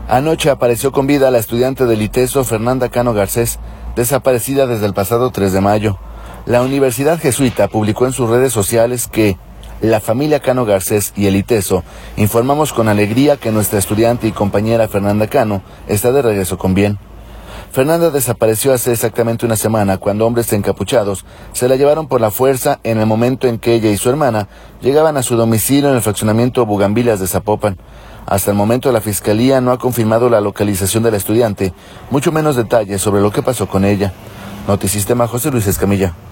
Anoche apareció con vida la estudiante del ITESO Fernanda Cano Garcés, desaparecida desde el pasado 3 de mayo. La Universidad Jesuita publicó en sus redes sociales que la familia Cano Garcés y el ITESO informamos con alegría que nuestra estudiante y compañera Fernanda Cano está de regreso con bien. Fernanda desapareció hace exactamente una semana cuando hombres encapuchados se la llevaron por la fuerza en el momento en que ella y su hermana llegaban a su domicilio en el fraccionamiento Bugambilias de Zapopan. Hasta el momento la Fiscalía no ha confirmado la localización de la estudiante, mucho menos detalles sobre lo que pasó con ella. Notisistema, José Luis Escamilla.